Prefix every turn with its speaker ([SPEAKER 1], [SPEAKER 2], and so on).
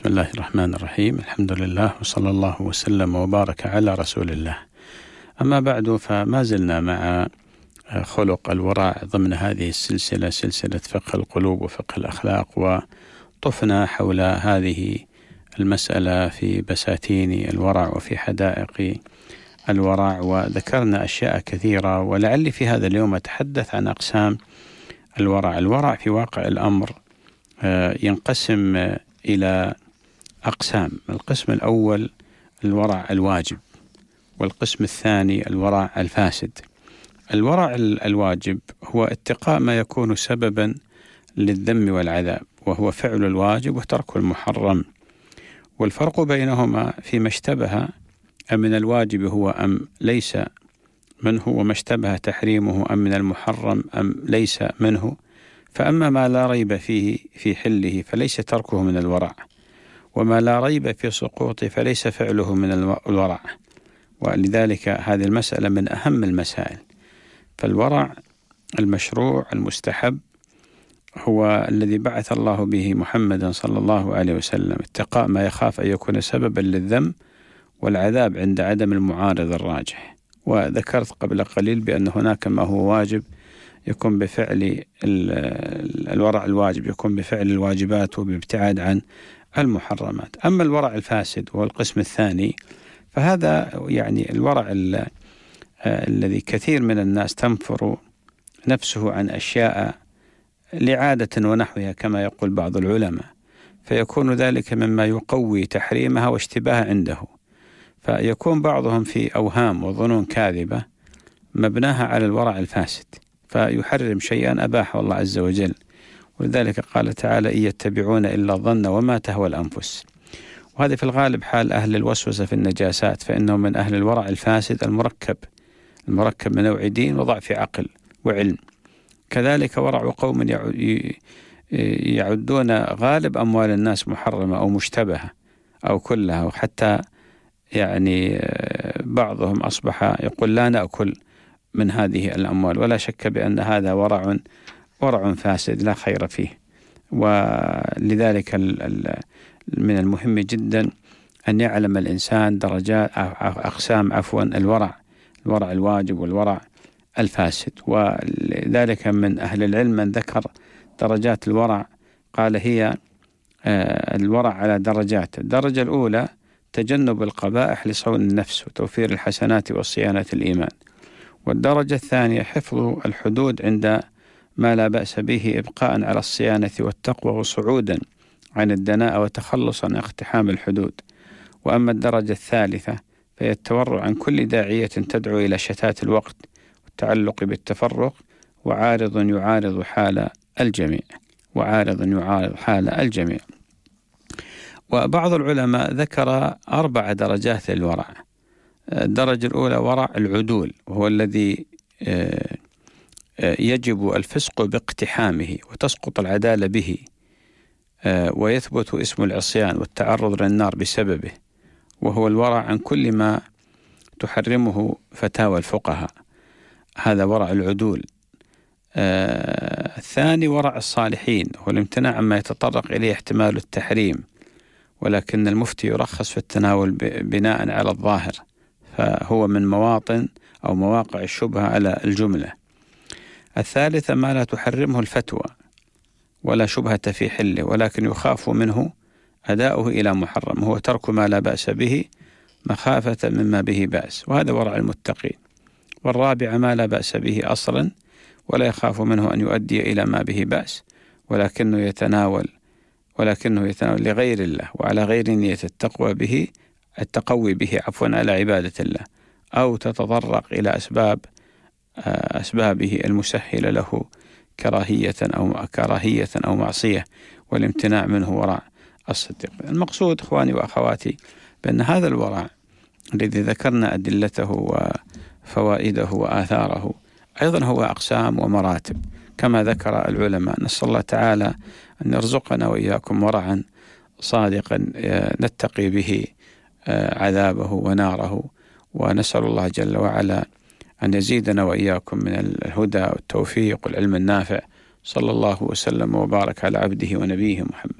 [SPEAKER 1] بسم الله الرحمن الرحيم. الحمد لله وصلى الله وسلم وبارك على رسول الله. أما بعد، فما زلنا مع خلق الورع ضمن هذه السلسلة، سلسلة فقه القلوب وفقه الأخلاق، وطفنا حول هذه المسألة في بساتين الورع وفي حدائق الورع، وذكرنا أشياء كثيرة، ولعلي في هذا اليوم أتحدث عن أقسام الورع. الورع في واقع الأمر ينقسم إلى أقسام. القسم الأول الورع الواجب، والقسم الثاني الورع الفاسد. الورع الواجب هو اتقاء ما يكون سببا للذم والعذاب، وهو فعل الواجب وترك المحرم. والفرق بينهما فيما اشتبه أمن الواجب هو أم ليس منه، وما اشتبه تحريمه أم من المحرم أم ليس منه. فأما ما لا ريب فيه في حله فليس تركه من الورع، وما لا ريب في سقوطه فليس فعله من الورع. ولذلك هذه المسألة من أهم المسائل. فالورع المشروع المستحب هو الذي بعث الله به محمدا صلى الله عليه وسلم، اتقاء ما يخاف أن يكون سببا للذم والعذاب عند عدم المعارض الراجح. وذكرت قبل قليل بأن هناك ما هو واجب يكون بفعل الورع الواجب، يكون بفعل الواجبات وبابتعاد عن المحرمات. أما الورع الفاسد وهو القسم الثاني، فهذا يعني الورع الذي كثير من الناس تنفر نفسه عن أشياء لعادة ونحوها كما يقول بعض العلماء، فيكون ذلك مما يقوي تحريمها واشتباه عنده، فيكون بعضهم في أوهام وظنون كاذبة مبناها على الورع الفاسد، فيحرم شيئا أباحه الله عز وجل. ولذلك قال تعالى: إن يتبعون إلا الظن وما تهوى الأنفس. وهذا في الغالب حال أهل الوسوسة في النجاسات، فإنهم من أهل الورع الفاسد المركب من نوع دين وضعف عقل وعلم. كذلك ورع قوم يعدون غالب أموال الناس محرمة أو مشتبهة أو كلها، وحتى يعني بعضهم أصبح يقول لا نأكل من هذه الأموال. ولا شك بأن هذا ورع فاسد لا خير فيه. ولذلك من المهم جدا أن يعلم الإنسان درجات أقسام الورع الواجب والورع الفاسد. ولذلك من أهل العلم من ذكر درجات الورع، قال هي الورع على درجات. الدرجة الأولى تجنب القبائح لصون النفس وتوفير الحسنات وصيانة الإيمان. والدرجة الثانية حفظ الحدود عند ما لا بأس به، إبقاء على الصيانة والتقوى وصعودا عن الدناءة وتخلصا عن اقتحام الحدود. وأما الدرجة الثالثة فهي التورع عن كل داعية تدعو إلى شتات الوقت والتعلق بالتفرق، وعارض يعارض حال الجميع. وبعض العلماء ذكر 4 درجات للورع. الدرجة الأولى ورع العدول، وهو الذي يجب الفسق باقتحامه وتسقط العدالة به، ويثبت اسم العصيان والتعرض للنار بسببه، وهو الورع عن كل ما تحرمه فتاوى الفقهاء. هذا ورع العدول. الثاني ورع الصالحين، هو الامتناع عما يتطرق إليه احتمال التحريم، ولكن المفتي يرخص في التناول بناء على الظاهر، فهو من مواطن أو مواقع الشبهة على الجملة. الثالث ما لا تحرمه الفتوى ولا شبهة في حله، ولكن يخاف منه أداؤه إلى محرم، هو ترك ما لا بأس به مخافة مما به بأس، وهذا ورع المتقين. والرابع ما لا بأس به أصلا ولا يخاف منه أن يؤدي إلى ما به بأس، ولكنه يتناول لغير الله وعلى غير نية التقوي به على عبادة الله، أو تتطرق إلى أسبابه المسهلة له كراهية أو معصية، والامتناع منه ورع الصديق. المقصود إخواني وأخواتي بأن هذا الورع الذي ذكرنا أدلته وفوائده وآثاره أيضا هو أقسام ومراتب كما ذكر العلماء. نسأل الله تعالى أن يرزقنا وإياكم ورعا صادقا نتقي به عذابه وناره، ونسأل الله جل وعلا أن يزيدنا وإياكم من الهدى والتوفيق والعلم النافع. صلى الله وسلم وبارك على عبده ونبيه محمد.